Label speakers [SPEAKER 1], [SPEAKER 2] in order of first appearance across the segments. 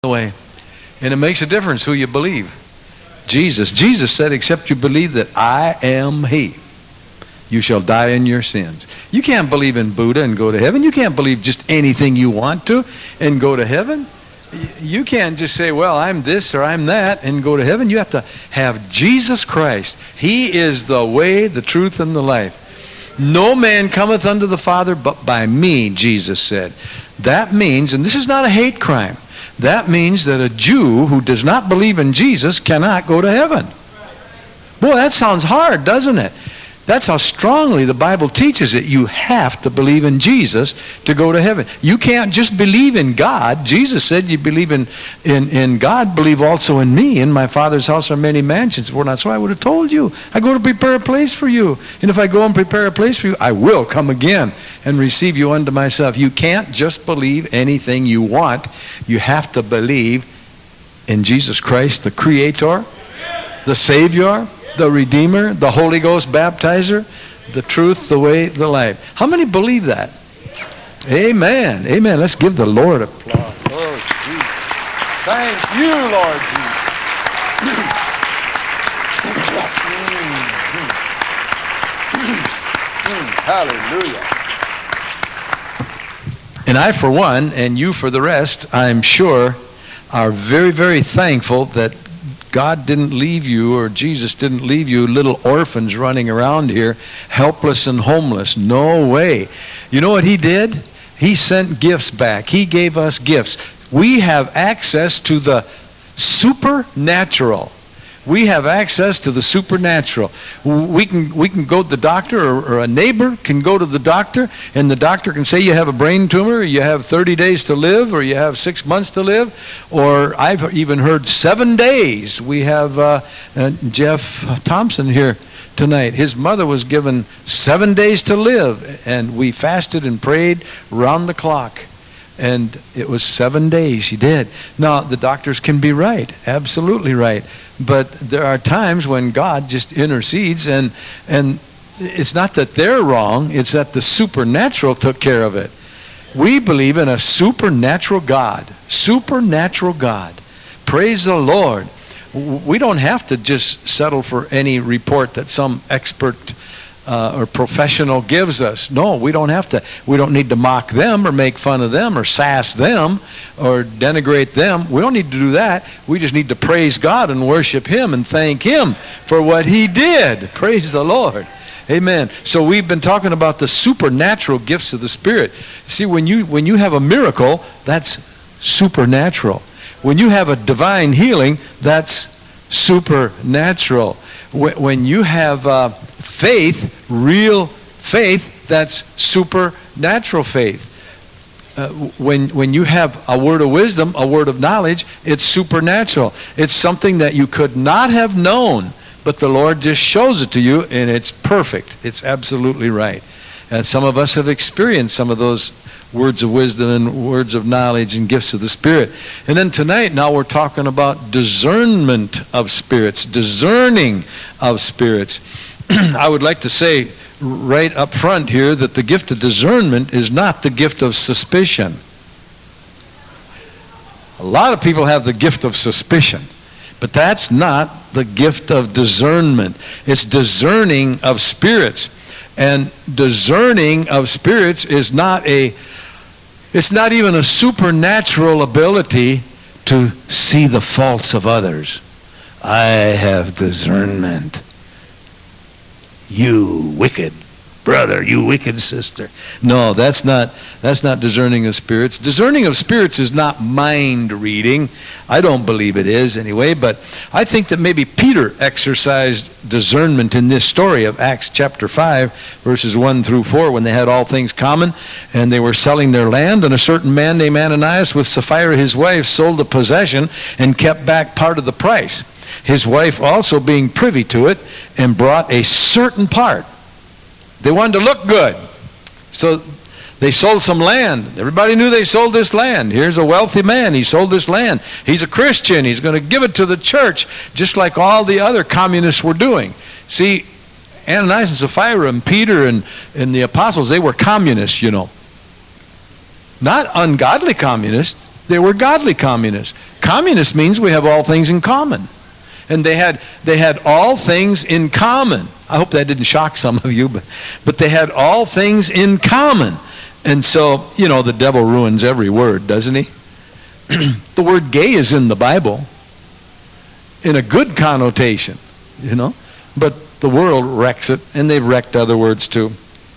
[SPEAKER 1] the way. And it makes a difference who you believe. Jesus said, except you believe that I am He, you shall die in your sins. You can't believe in Buddha and go to heaven. You can't believe just anything you want to and go to heaven. You can't just say, well, I'm this or I'm that and go to heaven. You have to have Jesus Christ. He is the way, the truth, and the life. No man cometh unto the Father but by me, Jesus said. That means, and this is not a hate crime, that means that a Jew who does not believe in Jesus cannot go to heaven. Boy, that sounds hard, doesn't it? That's how strongly the Bible teaches it. You have to believe in Jesus to go to heaven. You can't just believe in God. Jesus said you believe in God, believe also in me. In my Father's house are many mansions. Well, that's why I would have told you. I go to prepare a place for you. And if I go and prepare a place for you, I will come again and receive you unto myself. You can't just believe anything you want. You have to believe in Jesus Christ, the Creator, the Savior, the Redeemer, the Holy Ghost baptizer, the truth, the way, the life. How many believe that? Amen. Amen. Let's give the Lord applause. Oh, Jesus. Thank you, Lord Jesus. Hallelujah. And I, for one, and you for the rest, I'm sure, are very, very thankful that God didn't leave you, or Jesus didn't leave you little orphans running around here, helpless and homeless. No way. You know what He did? He sent gifts back. He gave us gifts. We have access to the supernatural. We have access to the supernatural. We can go to the doctor, or a neighbor can go to the doctor, and the doctor can say you have a brain tumor, or you have 30 days to live, or you have 6 months to live, or I've even heard 7 days. We have Jeff Thompson here tonight. His mother was given 7 days to live, and we fasted and prayed round the clock. And it was 7 days she did. Now, the doctors can be right, absolutely right. But there are times when God just intercedes, and it's not that they're wrong, it's that the supernatural took care of it. We believe in a supernatural God. Supernatural God. Praise the Lord. We don't have to just settle for any report that some expert or professional gives us. No, we don't have to. We don't need to mock them or make fun of them or sass them or denigrate them. We don't need to do that. We just need to praise God and worship Him and thank Him for what He did. Praise the Lord. Amen. So we've been talking about the supernatural gifts of the Spirit. See, when you have a miracle, that's supernatural. When you have a divine healing, that's supernatural. When you have faith, real faith, that's supernatural faith. When you have a word of wisdom, a word of knowledge, it's supernatural. It's something that you could not have known, but the Lord just shows it to you, and it's perfect. It's absolutely right. And some of us have experienced some of those words of wisdom and words of knowledge and gifts of the Spirit. And then tonight, now we're talking about discernment of spirits, discerning of spirits. I would like to say right up front here that the gift of discernment is not the gift of suspicion. A lot of people have the gift of suspicion, but that's not the gift of discernment. It's discerning of spirits. And discerning of spirits is it's not even a supernatural ability to see the faults of others. I have discernment. You wicked brother, you wicked sister. No, that's not discerning of spirits. Discerning of spirits is not mind reading. I don't believe it is anyway, but I think that maybe Peter exercised discernment in this story of Acts chapter 5, verses 1 through 4, when they had all things common and they were selling their land, and a certain man named Ananias with Sapphira his wife sold a possession and kept back part of the price. His wife also being privy to it, and brought a certain part. They wanted to look good. So they sold some land. Everybody knew they sold this land. Here's a wealthy man. He sold this land. He's a Christian. He's going to give it to the church, just like all the other communists were doing. See, Ananias and Sapphira and Peter and the apostles, they were communists, you know. Not ungodly communists. They were godly communists. Communist means we have all things in common. And they had all things in common. I hope that didn't shock some of you, but they had all things in common. And so, the devil ruins every word, doesn't he? The word gay is in the Bible in a good connotation, but the world wrecks it, and they've wrecked other words too.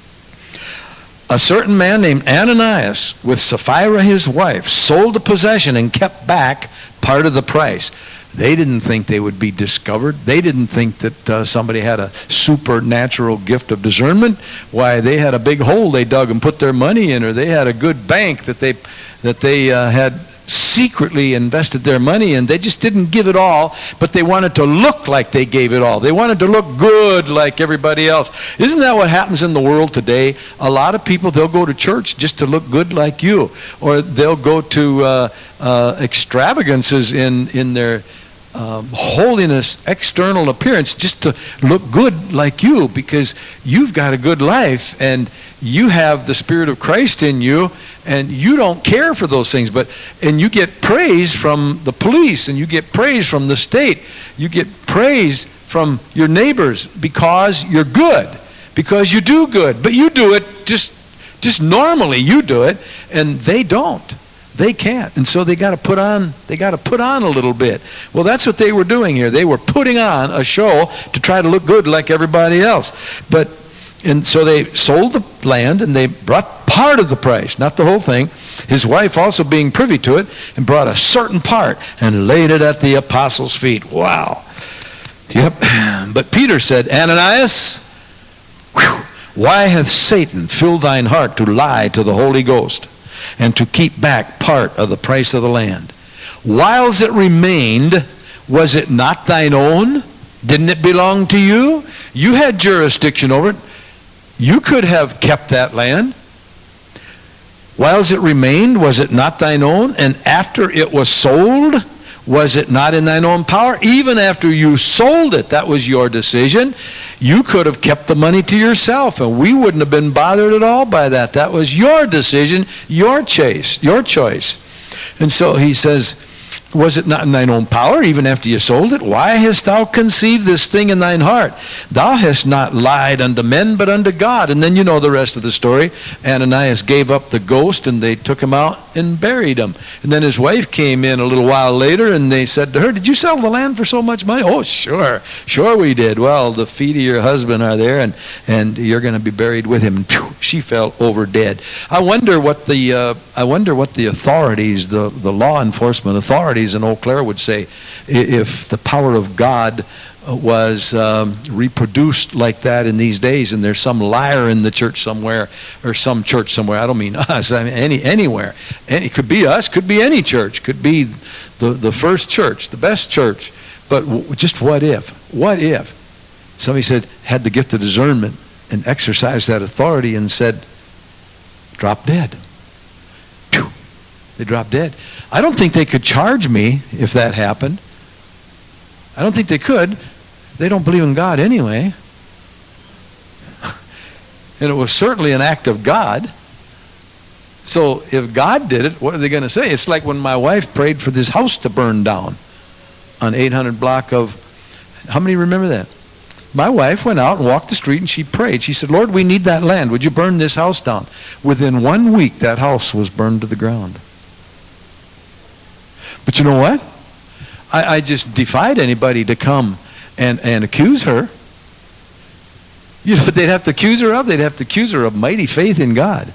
[SPEAKER 1] A certain man named Ananias, with Sapphira his wife, sold a possession and kept back part of the price. They didn't think they would be discovered. They didn't think that somebody had a supernatural gift of discernment. Why, they had a big hole they dug and put their money in, or they had a good bank that they had secretly invested their money in. They just didn't give it all, but they wanted to look like they gave it all. They wanted to look good like everybody else. Isn't that what happens in the world today? A lot of people, they'll go to church just to look good like you, or they'll go to extravagances in their holiness, external appearance, just to look good like you, because you've got a good life and you have the Spirit of Christ in you, and you don't care for those things. And you get praise from the police, and you get praise from the state, you get praise from your neighbors because you're good, because you do good. But you do it just normally. You do it, and they don't. They can't. And so they got to put on a little bit. Well, that's what they were doing here. They were putting on a show to try to look good like everybody else. And so they sold the land, and they brought part of the price, not the whole thing. His wife also being privy to it, and brought a certain part and laid it at the apostles' feet. Wow. Yep. But Peter said, Ananias, why hath Satan filled thine heart to lie to the Holy Ghost, and to keep back part of the price of the land? Whiles it remained, was it not thine own? Didn't it belong to you? You had jurisdiction over it. You could have kept that land. Whiles it remained, was it not thine own? And after it was sold, was it not in thine own power? Even after you sold it, that was your decision. You could have kept the money to yourself, and we wouldn't have been bothered at all by that. That was your decision, your choice. And so he says, was it not in thine own power, even after you sold it? Why hast thou conceived this thing in thine heart? Thou hast not lied unto men, but unto God. And then you know the rest of the story. Ananias gave up the ghost, and they took him out and buried him. And then his wife came in a little while later, and they said to her, did you sell the land for so much money? Oh, sure we did. Well, the feet of your husband are there, and you're going to be buried with him. And she fell over dead. I wonder what the authorities, the law enforcement authorities in Eau Claire would say if the power of God was reproduced like that in these days, and there's some liar in the church somewhere, or some church somewhere. I don't mean us. I mean anywhere. It could be us. Could be any church. Could be the first church, the best church. But just what if? What if somebody had the gift of discernment and exercised that authority and said, drop dead? They drop dead. I don't think they could charge me if that happened. I don't think they could. They don't believe in God anyway. And it was certainly an act of God. So if God did it, what are they going to say? It's like when my wife prayed for this house to burn down on 800 block of, how many remember that? My wife went out and walked the street, and she prayed. She said, Lord, we need that land. Would you burn this house down? Within 1 week, that house was burned to the ground. But you know what? I just defied anybody to come and accuse her. You know what they'd have to accuse her of? They'd have to accuse her of mighty faith in God.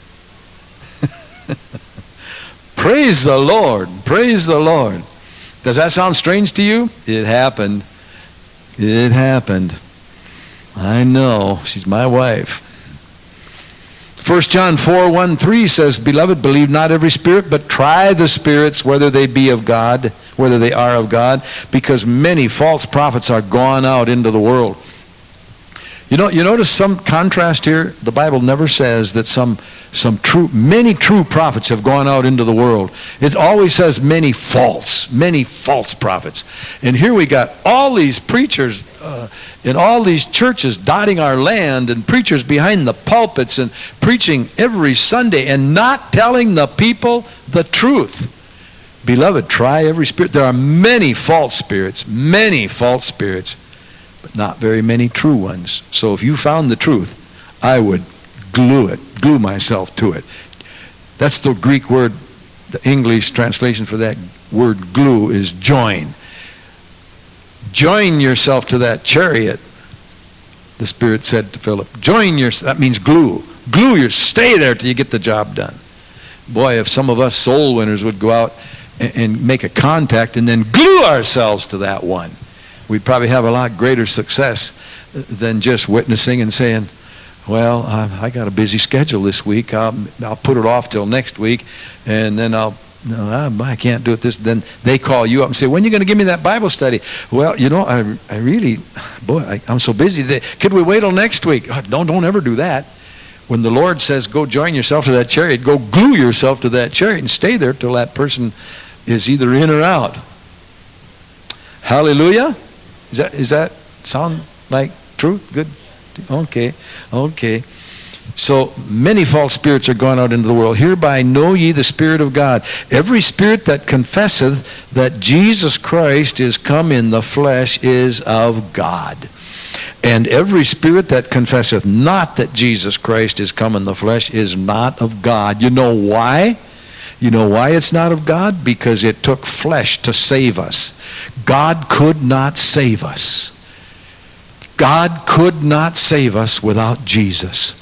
[SPEAKER 1] Praise the Lord. Praise the Lord. Does that sound strange to you? It happened. It happened. I know. She's my wife. 1 John 4:1-3 says, Beloved, believe not every spirit, but try the spirits, whether they be of God, whether they are of God, because many false prophets are gone out into the world. You notice some contrast here? The Bible never says that many true prophets have gone out into the world. It always says many false prophets. And here we got all these preachers in all these churches dotting our land, and preachers behind the pulpits and preaching every Sunday and not telling the people the truth. Beloved, try every spirit. There are many false spirits, but not very many true ones. So if you found the truth, I would glue myself to it. That's the Greek word. The English translation for that word glue is join. Join yourself to that chariot, the Spirit said to Philip. That means glue. Stay there till you get the job done. Boy, if some of us soul winners would go out and make a contact and then glue ourselves to that one, we'd probably have a lot greater success than just witnessing and saying, well, I got a busy schedule this week. I'll put it off till next week, and then I can't do it this. Then they call you up and say, when are you going to give me that Bible study? Well, I really, I'm so busy today. Could we wait till next week? Oh, don't ever do that. When the Lord says, go join yourself to that chariot, go glue yourself to that chariot and stay there till that person is either in or out. Hallelujah? Is that sound like truth? Good? Okay. So many false spirits are gone out into the world. Hereby know ye the Spirit of God. Every spirit that confesseth that Jesus Christ is come in the flesh is of God. And every spirit that confesseth not that Jesus Christ is come in the flesh is not of God. You know why? You know why it's not of God? Because it took flesh to save us. God could not save us. God could not save us without Jesus.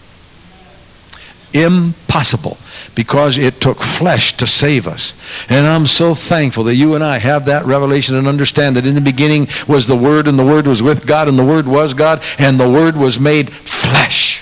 [SPEAKER 1] Impossible, because it took flesh to save us. And I'm so thankful that you and I have that revelation and understand that in the beginning was the Word, and the Word was with God, and the Word was God, and the Word was made flesh.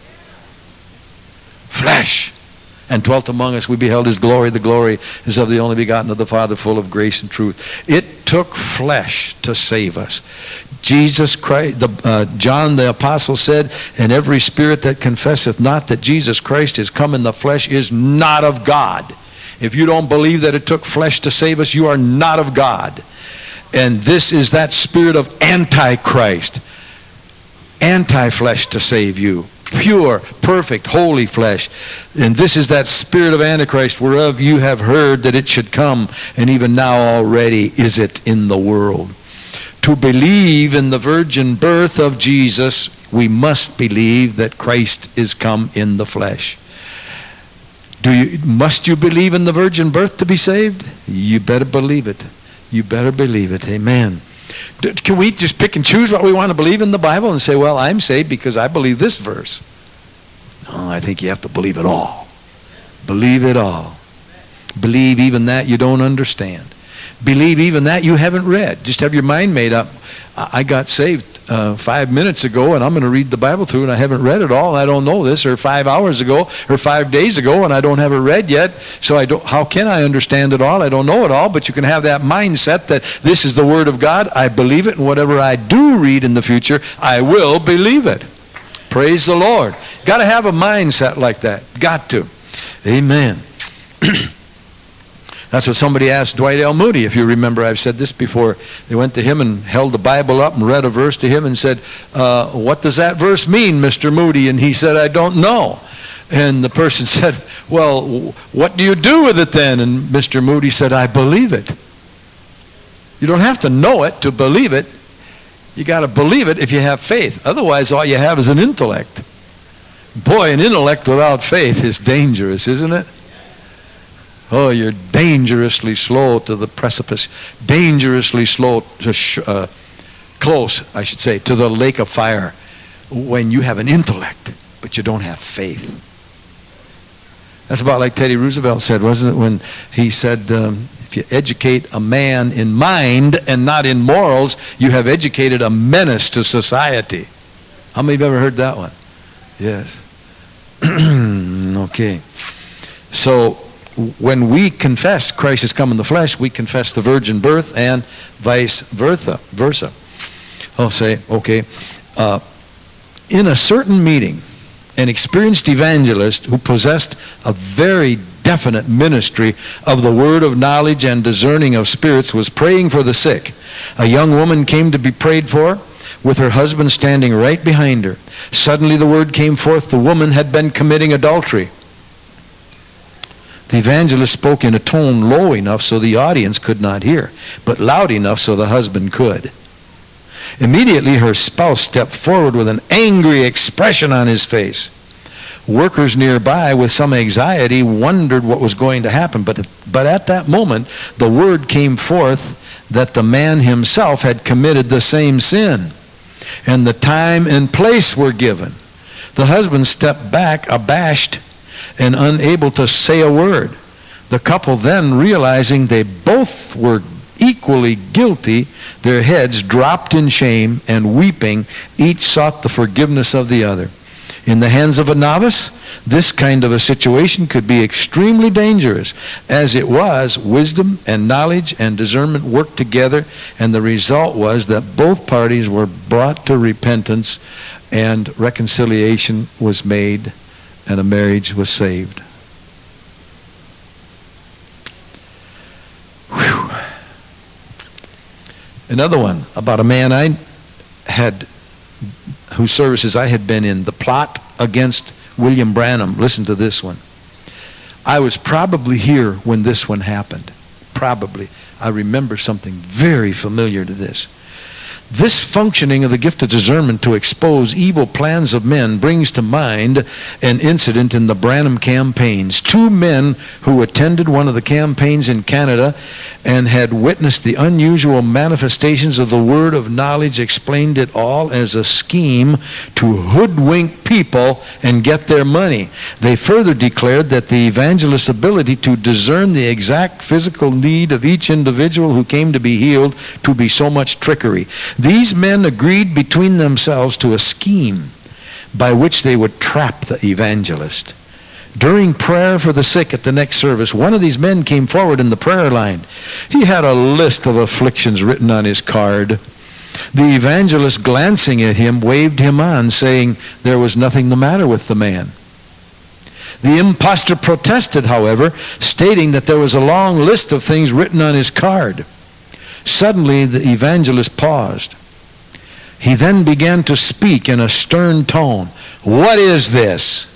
[SPEAKER 1] Flesh. And dwelt among us. We beheld His glory. The glory is of the only begotten of the Father, full of grace and truth. It took flesh to save us. Jesus Christ, John the Apostle said, and every spirit that confesseth not that Jesus Christ is come in the flesh is not of God. If you don't believe that it took flesh to save us, you are not of God. And this is that spirit of Antichrist. Anti-flesh to save you. Pure, perfect, holy flesh. And this is that spirit of Antichrist, whereof you have heard that it should come, and even now already is it in the world. To believe in the virgin birth of Jesus, we must believe that Christ is come in the flesh. Must you believe in the virgin birth to be saved? You better believe it. You better believe it. Amen. Can we just pick and choose what we want to believe in the Bible and say, well, I'm saved because I believe this verse? No, I think you have to believe it all. Believe it all. Believe even that you don't understand. Believe even that you haven't read. Just have your mind made up. I got saved 5 minutes ago, and I'm going to read the Bible through, and I haven't read it all, and I don't know this, or 5 hours ago, or 5 days ago, and I don't have it read yet, so how can I understand it all? I don't know it all, but you can have that mindset that this is the Word of God, I believe it, and whatever I do read in the future, I will believe it. Praise the Lord. Got to have a mindset like that. Got to. Amen. That's what somebody asked Dwight L. Moody. If you remember, I've said this before. They went to him and held the Bible up and read a verse to him and said, what does that verse mean, Mr. Moody? And he said, I don't know. And the person said, well, what do you do with it then? And Mr. Moody said, I believe it. You don't have to know it to believe it. You got to believe it if you have faith. Otherwise, all you have is an intellect. Boy, an intellect without faith is dangerous, isn't it? Oh, you're dangerously slow to the precipice, dangerously slow to close, I should say, to the lake of fire when you have an intellect, but you don't have faith. That's about like Teddy Roosevelt said, wasn't it, when he said, if you educate a man in mind and not in morals, you have educated a menace to society. How many have ever heard that one? Yes. Okay. So, when we confess Christ has come in the flesh, we confess the virgin birth and vice versa. I'll say, okay, in a certain meeting, an experienced evangelist who possessed a very definite ministry of the word of knowledge and discerning of spirits was praying for the sick. A young woman came to be prayed for, with her husband standing right behind her. Suddenly the word came forth, the woman had been committing adultery. The evangelist spoke in a tone low enough so the audience could not hear, but loud enough so the husband could. Immediately her spouse stepped forward with an angry expression on his face. Workers nearby with some anxiety wondered what was going to happen, but at that moment the word came forth that the man himself had committed the same sin, and the time and place were given. The husband stepped back abashed and unable to say a word. The couple then, realizing they both were equally guilty, their heads dropped in shame, and weeping, each sought the forgiveness of the other. In the hands of a novice, this kind of a situation could be extremely dangerous. As it was, wisdom and knowledge and discernment worked together, and the result was that both parties were brought to repentance, and reconciliation was made, and a marriage was saved. Whew. Another one about a man whose services I had been in, the plot against William Branham. Listen to this one. I was probably here when this one happened. Probably. I remember something very familiar to this. This functioning of the gift of discernment to expose evil plans of men brings to mind an incident in the Branham campaigns. Two men who attended one of the campaigns in Canada and had witnessed the unusual manifestations of the word of knowledge explained it all as a scheme to hoodwink people and get their money. They further declared that the evangelist's ability to discern the exact physical need of each individual who came to be healed to be so much trickery. These men agreed between themselves to a scheme by which they would trap the evangelist. During prayer for the sick at the next service, one of these men came forward in the prayer line. He had a list of afflictions written on his card. The evangelist, glancing at him, waved him on, saying there was nothing the matter with the man. The impostor protested, however, stating that there was a long list of things written on his card. Suddenly, the evangelist paused. He then began to speak in a stern tone. "What is this?"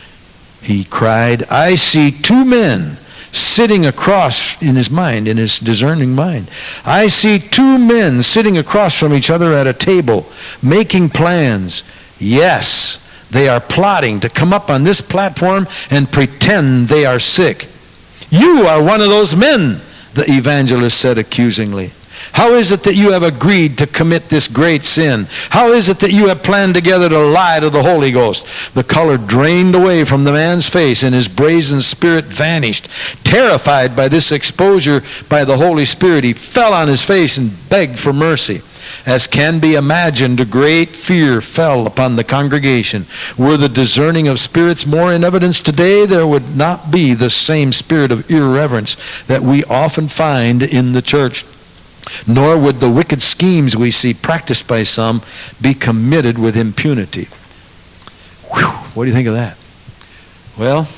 [SPEAKER 1] he cried. "I see two men sitting across," in his mind, in his discerning mind. "I see two men sitting across from each other at a table, making plans. Yes, they are plotting to come up on this platform and pretend they are sick." "You are one of those men," the evangelist said accusingly. "How is it that you have agreed to commit this great sin? How is it that you have planned together to lie to the Holy Ghost?" The color drained away from the man's face and his brazen spirit vanished. Terrified by this exposure by the Holy Spirit, he fell on his face and begged for mercy. As can be imagined, a great fear fell upon the congregation. Were the discerning of spirits more in evidence today, there would not be the same spirit of irreverence that we often find in the church. Nor would the wicked schemes we see practiced by some be committed with impunity. Whew, what do you think of that? Well,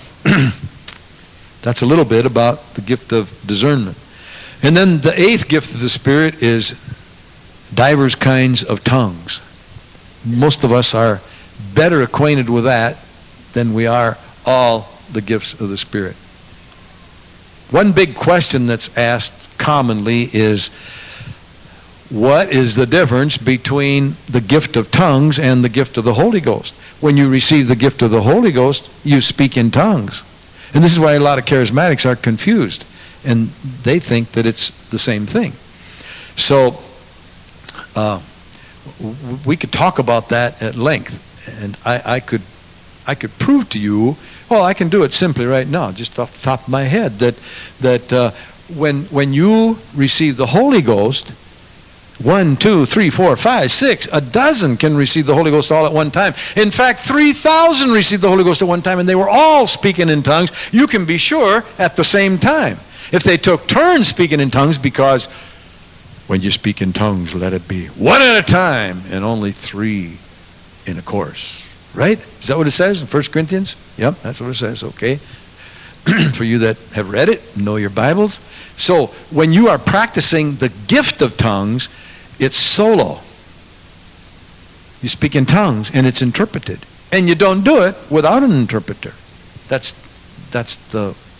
[SPEAKER 1] that's a little bit about the gift of discernment. And then the eighth gift of the Spirit is divers kinds of tongues. Most of us are better acquainted with that than we are all the gifts of the Spirit. One big question that's asked commonly is, what is the difference between the gift of tongues and the gift of the Holy Ghost? When you receive the gift of the Holy Ghost, you speak in tongues. And this is why a lot of charismatics are confused, and they think that it's the same thing. So we could talk about that at length, and I could prove to you. Well, I can do it simply right now, just off the top of my head, that when you receive the Holy Ghost, 1, 2, 3, 4, 5, 6, a dozen can receive the Holy Ghost all at one time. In fact, 3,000 received the Holy Ghost at one time, and they were all speaking in tongues, you can be sure, at the same time. If they took turns speaking in tongues, because when you speak in tongues, let it be one at a time and only 3 in a course. Right? Is that what it says in 1 Corinthians? Yep, that's what it says. Okay. For you that have read it, know your Bibles. So when you are practicing the gift of tongues, it's solo. You speak in tongues and it's interpreted. And you don't do it without an interpreter. That's the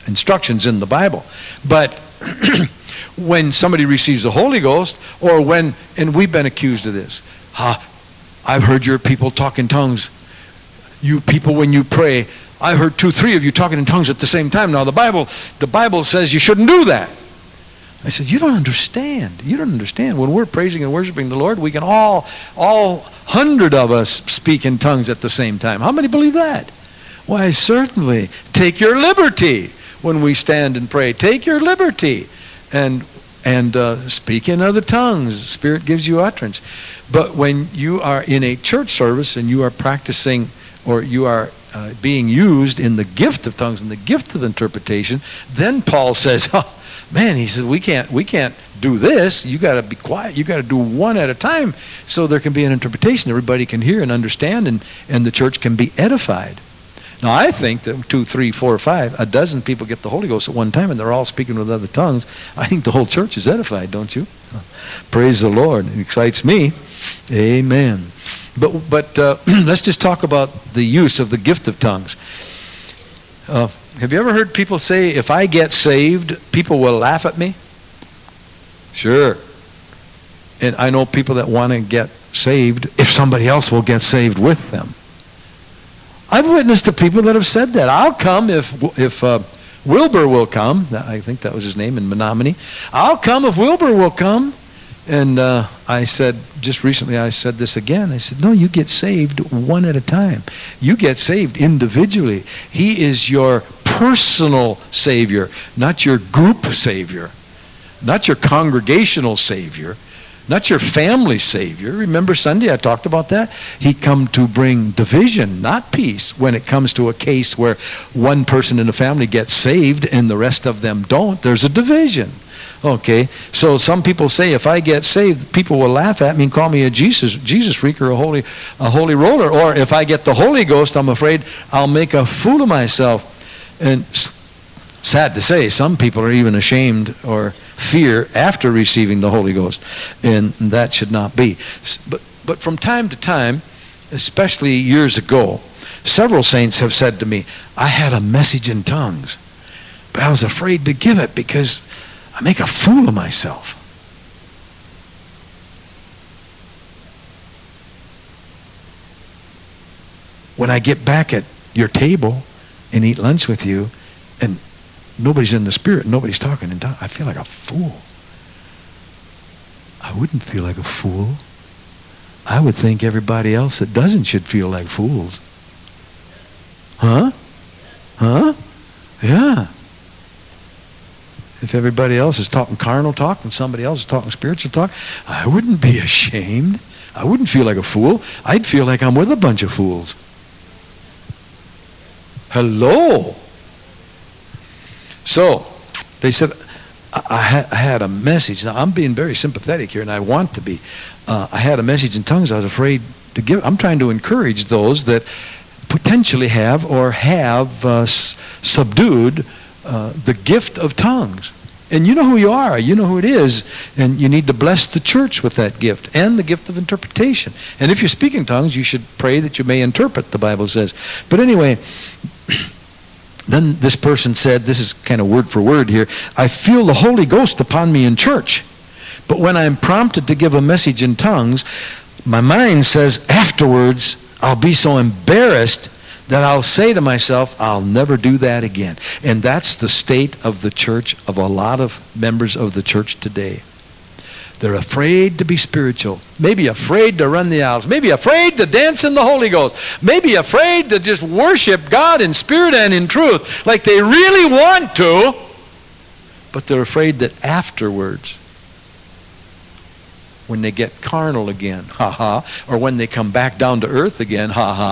[SPEAKER 1] instructions in the Bible. But when somebody receives the Holy Ghost, or when, and we've been accused of this, I've heard your people talk in tongues. You people, when you pray, I heard 2, 3 of you talking in tongues at the same time. Now the Bible says you shouldn't do that. I said, you don't understand. You don't understand. When we're praising and worshiping the Lord, we can all 100 of us speak in tongues at the same time. How many believe that? Why, certainly. Take your liberty when we stand and pray. Take your liberty and speak in other tongues. The Spirit gives you utterance. But when you are in a church service and you are practicing, or you are being used in the gift of tongues and the gift of interpretation, then Paul says, oh, man, he says, we can't do this. You got to be quiet. You got to do one at a time so there can be an interpretation. Everybody can hear and understand, and the church can be edified. Now, I think that 2, 3, 4, 5, a dozen people get the Holy Ghost at one time, and they're all speaking with other tongues. I think the whole church is edified, don't you? Praise the Lord. It excites me. Amen. But let's just talk about the use of the gift of tongues. Have you ever heard people say, if I get saved, people will laugh at me? Sure. And I know people that want to get saved if somebody else will get saved with them. I've witnessed the people that have said that. I'll come if Wilbur will come. I think that was his name in Menominee. I'll come if Wilbur will come. And I said, just recently I said this again. I said, no, you get saved one at a time. You get saved individually. He is your personal Savior, not your group Savior, not your congregational Savior, not your family Savior. Remember Sunday I talked about that? He come to bring division, not peace, when it comes to a case where one person in the family gets saved and the rest of them don't. There's a division. Okay, so some people say if I get saved, people will laugh at me and call me a Jesus freak or a holy roller. Or if I get the Holy Ghost, I'm afraid I'll make a fool of myself. And sad to say, some people are even ashamed or fear after receiving the Holy Ghost, and that should not be. But from time to time, especially years ago, several saints have said to me, I had a message in tongues, but I was afraid to give it because I make a fool of myself. When I get back at your table and eat lunch with you, and nobody's in the Spirit, nobody's talking in tongues, I feel like a fool. I wouldn't feel like a fool. I would think everybody else that doesn't should feel like fools. Huh? Huh? Yeah. If everybody else is talking carnal talk and somebody else is talking spiritual talk, I wouldn't be ashamed. I wouldn't feel like a fool. I'd feel like I'm with a bunch of fools. Hello. So, they said, I had a message. Now, I'm being very sympathetic here, and I want to be. I had a message in tongues I was afraid to give. I'm trying to encourage those that potentially have or have subdued the gift of tongues. And you know who you are. You know who it is. And you need to bless the church with that gift and the gift of interpretation. And if you're speaking tongues, you should pray that you may interpret, the Bible says. But anyway, then this person said, this is kind of word for word here, I feel the Holy Ghost upon me in church. But when I'm prompted to give a message in tongues, my mind says afterwards, I'll be so embarrassed that I'll say to myself, I'll never do that again. And that's the state of the church, of a lot of members of the church today. They're afraid to be spiritual, maybe afraid to run the aisles, maybe afraid to dance in the Holy Ghost, maybe afraid to just worship God in spirit and in truth, like they really want to, but they're afraid that afterwards, when they get carnal again, or when they come back down to earth again,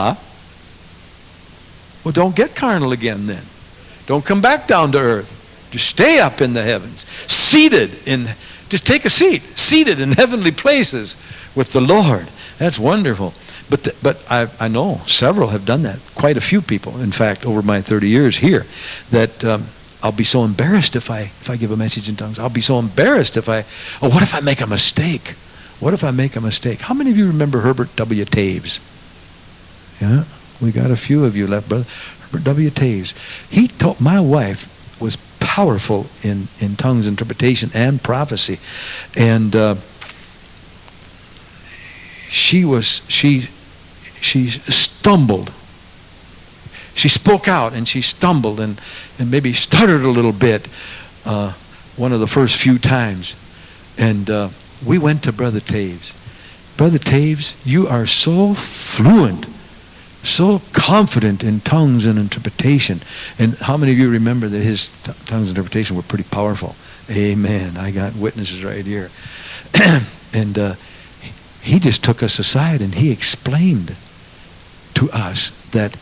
[SPEAKER 1] well, don't get carnal again then. Don't come back down to earth. Just stay up in the heavens, just take a seat, seated in heavenly places with the Lord. That's wonderful. But I know several have done that. Quite a few people, in fact, over my 30 years here, that I'll be so embarrassed if I give a message in tongues. I'll be so embarrassed what if I make a mistake? What if I make a mistake? How many of you remember Herbert W. Taves? Yeah? We got a few of you left, brother. Herbert W. Taves. He told my wife, was powerful in tongues interpretation and prophecy. And she stumbled. She spoke out and she stumbled and maybe stuttered a little bit one of the first few times. And we went to Brother Taves. Brother Taves, you are so fluent, so confident in tongues and interpretation. And how many of you remember that his tongues and interpretation were pretty powerful? Amen. I got witnesses right here. And he just took us aside and he explained to us that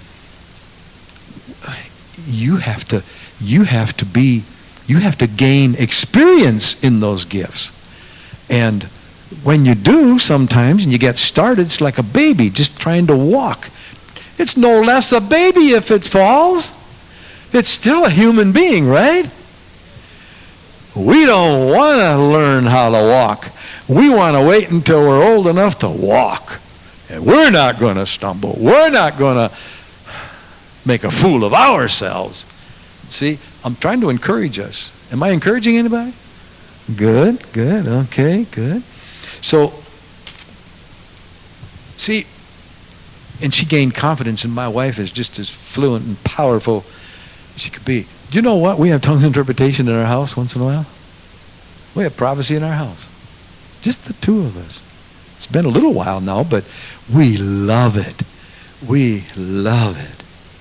[SPEAKER 1] you have to gain experience in those gifts. And when you do sometimes and you get started, it's like a baby just trying to walk. It's no less a baby if it falls. It's still a human being, right? We don't want to learn how to walk. We want to wait until we're old enough to walk. And we're not going to stumble. We're not going to make a fool of ourselves. See, I'm trying to encourage us. Am I encouraging anybody? Good, okay, good. So, see, and she gained confidence, and my wife is just as fluent and powerful as she could be. Do you know what? We have tongues interpretation in our house once in a while. We have prophecy in our house. Just the two of us. It's been a little while now, but we love it. We love it.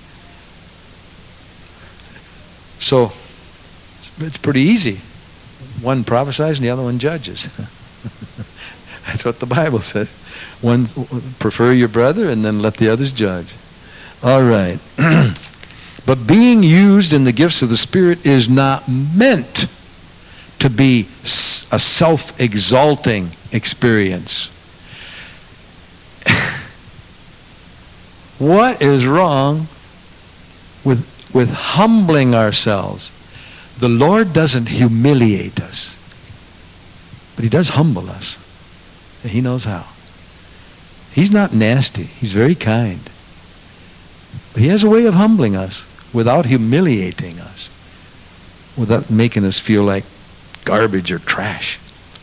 [SPEAKER 1] So, it's pretty easy. One prophesies and the other one judges. That's what the Bible says. One, prefer your brother and then let the others judge. All right. But being used in the gifts of the Spirit is not meant to be a self-exalting experience. What is wrong with humbling ourselves? The Lord doesn't humiliate us, but He does humble us. And He knows how. He's not nasty. He's very kind. But He has a way of humbling us without humiliating us, without making us feel like garbage or trash.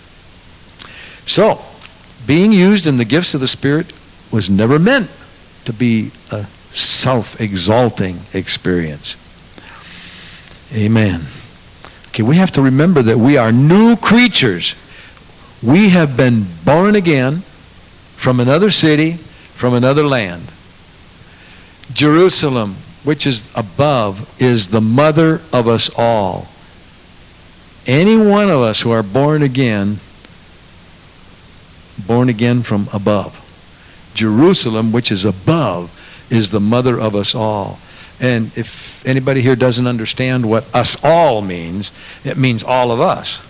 [SPEAKER 1] So, being used in the gifts of the Spirit was never meant to be a self-exalting experience. Amen. Okay, we have to remember that we are new creatures. We have been born again from another city, from another land. Jerusalem, which is above, is the mother of us all. Any one of us who are born again from above. Jerusalem, which is above, is the mother of us all. And if anybody here doesn't understand what us all means, it means all of us.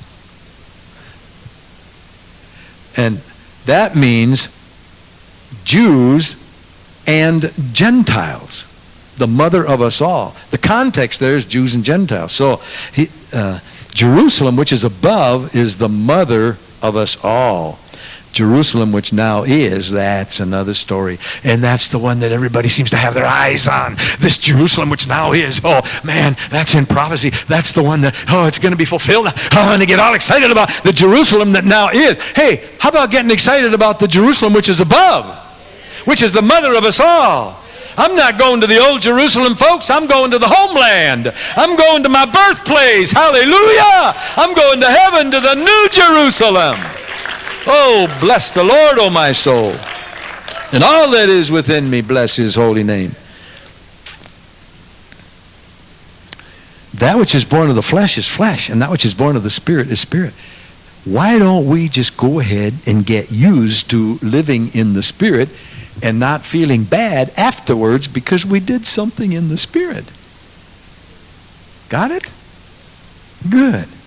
[SPEAKER 1] And that means Jews and Gentiles, the mother of us all. The context there is Jews and Gentiles. So Jerusalem, which is above, is the mother of us all. Jerusalem, which now is, that's another story. And that's the one that everybody seems to have their eyes on. This Jerusalem, which now is, oh man, that's in prophecy. That's the one that, oh, it's going to be fulfilled. I'm going to get all excited about the Jerusalem that now is. Hey, how about getting excited about the Jerusalem which is above, which is the mother of us all? I'm not going to the old Jerusalem, folks. I'm going to the homeland. I'm going to my birthplace. Hallelujah. I'm going to heaven, to the new Jerusalem. Oh, bless the Lord, oh my soul. And all that is within me, bless His holy name. That which is born of the flesh is flesh, and that which is born of the Spirit is spirit. Why don't we just go ahead and get used to living in the Spirit and not feeling bad afterwards because we did something in the Spirit? Got it? Good.